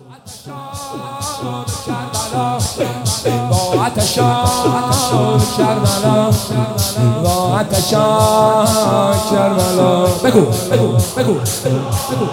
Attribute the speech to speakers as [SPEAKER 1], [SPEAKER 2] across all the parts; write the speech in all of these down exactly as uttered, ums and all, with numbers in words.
[SPEAKER 1] با آتشان کربلا با آتشان کربلا بگو بگو بگو بگو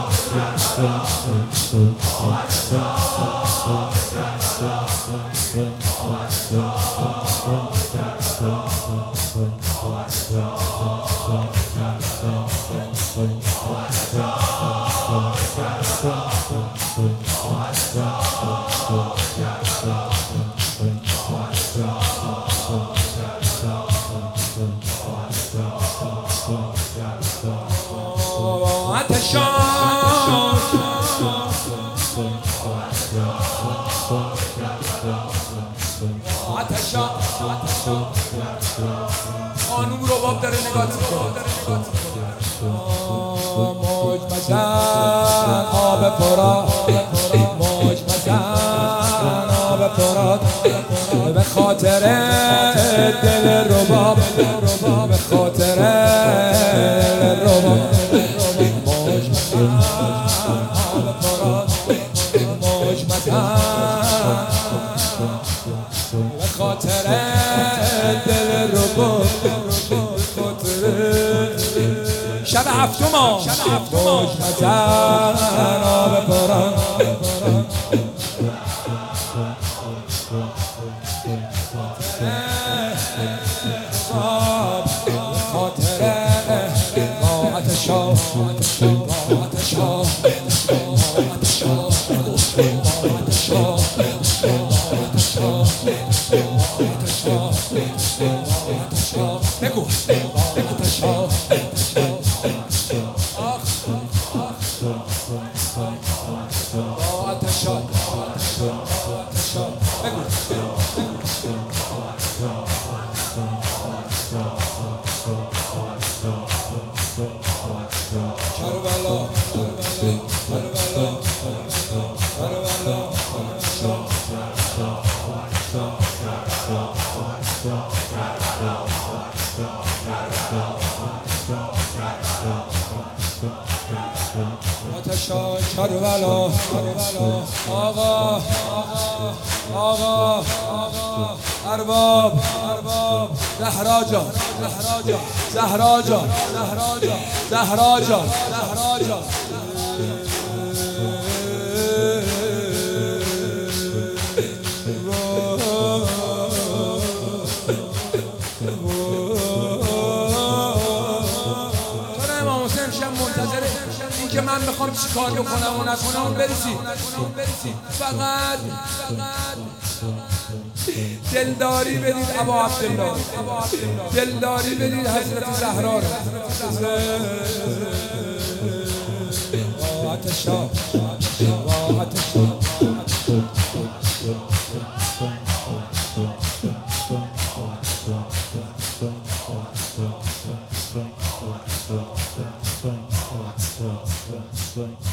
[SPEAKER 1] خانوم رباب داره نگاه میکنه موج مزن آب فرات موج مزن آب فرات به خاطر دل رباب به خاطر دل رباب موج مزن آب فرات موج مزن به خاطر دل رباب شب هفتم موج مزن آب فرات بگو آتشا کربلا آقا آقا آقا ارباب ارباب زهرا جان زهرا جان زهرا جان زهرا جان زهرا جان زهرا جان که من میخوام چی کار بکنم و نکنم اون برسی فقط دلداری بدید ابا عبدالله دلداری بدید حضرت زهرا رو با آتشا با آتشا Swing.